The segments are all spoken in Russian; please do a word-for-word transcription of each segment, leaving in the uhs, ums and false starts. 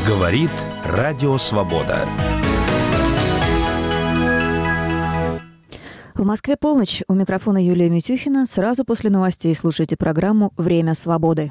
Говорит Радио Свобода. В Москве полночь. У микрофона Юлия Митюхина. Сразу после новостей слушайте программу «Время свободы».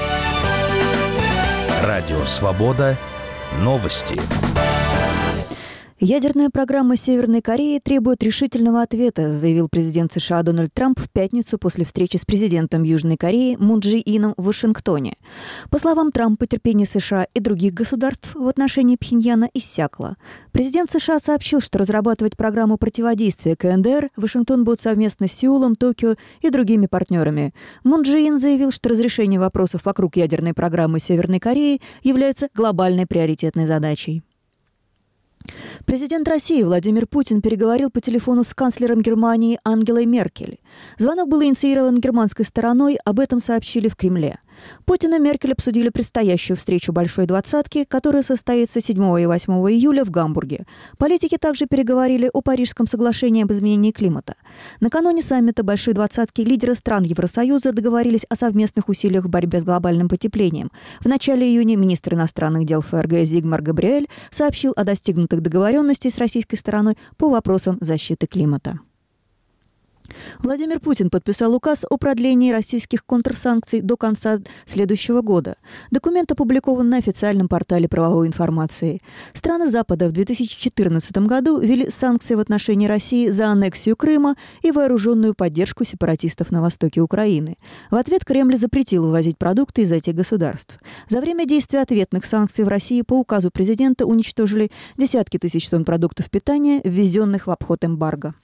Радио Свобода. Новости. Ядерная программа Северной Кореи требует решительного ответа, заявил президент США Дональд Трамп в пятницу после встречи с президентом Южной Кореи Мун Чжэ Ином в Вашингтоне. По словам Трампа, терпение США и других государств в отношении Пхеньяна иссякло. Президент США сообщил, что разрабатывать программу противодействия ка эн дэ эр Вашингтон будет совместно с Сеулом, Токио и другими партнерами. Мун Чжэ Ин заявил, что разрешение вопросов вокруг ядерной программы Северной Кореи является глобальной приоритетной задачей. Президент России Владимир Путин переговорил по телефону с канцлером Германии Ангелой Меркель. Звонок был инициирован германской стороной, об этом сообщили в Кремле. Путин и Меркель обсудили предстоящую встречу Большой двадцатки, которая состоится седьмого и восьмого июля в Гамбурге. Политики также переговорили о Парижском соглашении об изменении климата. Накануне саммита Большой двадцатки лидеры стран Евросоюза договорились о совместных усилиях в борьбе с глобальным потеплением. В начале июня министр иностранных дел эф эр гэ Зигмар Габриэль сообщил о достигнутых договоренностей с российской стороной по вопросам защиты климата. Владимир Путин подписал указ о продлении российских контрсанкций до конца следующего года. Документ опубликован на официальном портале правовой информации. Страны Запада в две тысячи четырнадцатом году ввели санкции в отношении России за аннексию Крыма и вооруженную поддержку сепаратистов на востоке Украины. В ответ Кремль запретил ввозить продукты из этих государств. За время действия ответных санкций в России по указу президента уничтожили десятки тысяч тонн продуктов питания, ввезенных в обход эмбарго.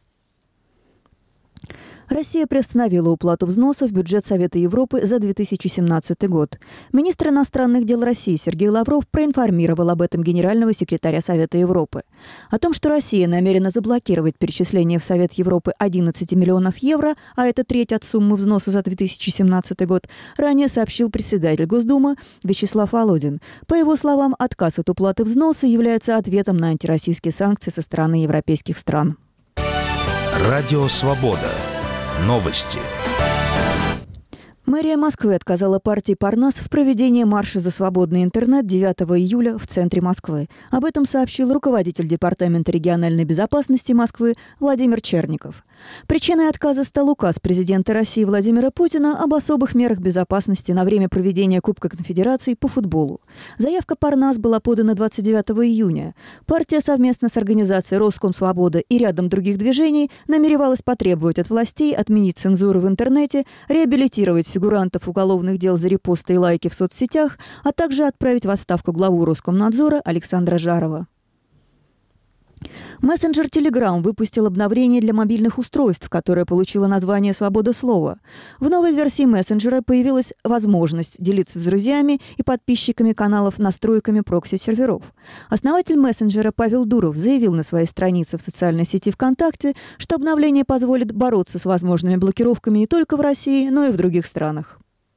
Россия приостановила уплату взносов в бюджет Совета Европы за две тысячи семнадцатый год. Министр иностранных дел России Сергей Лавров проинформировал об этом генерального секретаря Совета Европы. О том, что Россия намерена заблокировать перечисление в Совет Европы одиннадцати миллионов евро, а это треть от суммы взноса за две тысячи семнадцатый год, ранее сообщил председатель Госдумы Вячеслав Володин. По его словам, отказ от уплаты взноса является ответом на антироссийские санкции со стороны европейских стран. Радио Свобода. Новости. Мэрия Москвы отказала партии Парнас в проведении марша за свободный интернет девятого июля в центре Москвы. Об этом сообщил руководитель Департамента региональной безопасности Москвы Владимир Черников. Причиной отказа стал указ президента России Владимира Путина об особых мерах безопасности на время проведения Кубка Конфедераций по футболу. Заявка Парнас была подана двадцать девятого июня. Партия совместно с организацией Роскомсвобода и рядом других движений намеревалась потребовать от властей отменить цензуру в интернете, реабилитировать фигурантов уголовных дел за репосты и лайки в соцсетях, а также отправить в отставку главу Роскомнадзора Александра Жарова. Мессенджер Telegram выпустил обновление для мобильных устройств, которое получило название «Свобода слова». В новой версии мессенджера появилась возможность делиться с друзьями и подписчиками каналов настройками прокси-серверов. Основатель мессенджера Павел Дуров заявил на своей странице в социальной сети ВКонтакте, что обновление позволит бороться с возможными блокировками не только в России, но и в других странах.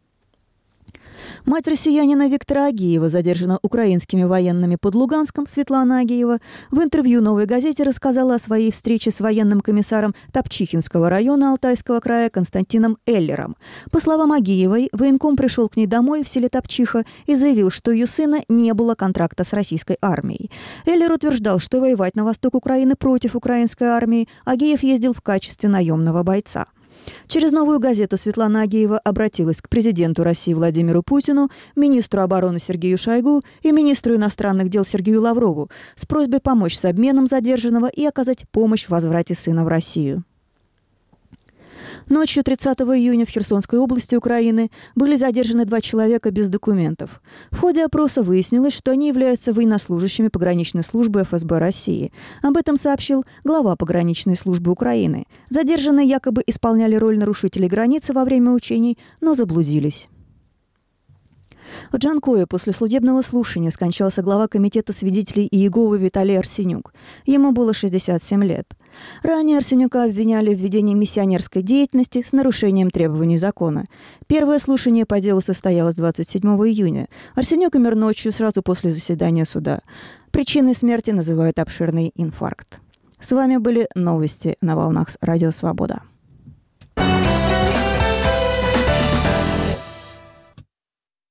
Мать россиянина Виктора Агиева, задержана украинскими военными под Луганском, Светлана Агиева, в интервью «Новой газете» рассказала о своей встрече с военным комиссаром Топчихинского района Алтайского края Константином Эллером. По словам Агиевой, военком пришел к ней домой в селе Топчиха и заявил, что у ее сына не было контракта с российской армией. Эллер утверждал, что воевать на восток Украины против украинской армии Агиев ездил в качестве наемного бойца. Через «Новую газету» Светлана Агиева обратилась к президенту России Владимиру Путину, министру обороны Сергею Шойгу и министру иностранных дел Сергею Лаврову с просьбой помочь с обменом задержанного и оказать помощь в возврате сына в Россию. Ночью тридцатого июня в Херсонской области Украины были задержаны два человека без документов. В ходе опроса выяснилось, что они являются военнослужащими пограничной службы эф эс бэ России. Об этом сообщил глава пограничной службы Украины. Задержанные якобы исполняли роль нарушителей границы во время учений, но заблудились. В Джанкое после судебного слушания скончался глава комитета свидетелей Иеговы Виталий Арсенюк. Ему было шестьдесят семь лет. Ранее Арсенюка обвиняли в ведении миссионерской деятельности с нарушением требований закона. Первое слушание по делу состоялось двадцать седьмого июня. Арсенюк умер ночью сразу после заседания суда. Причиной смерти называют обширный инфаркт. С вами были новости на волнах Радио Свобода.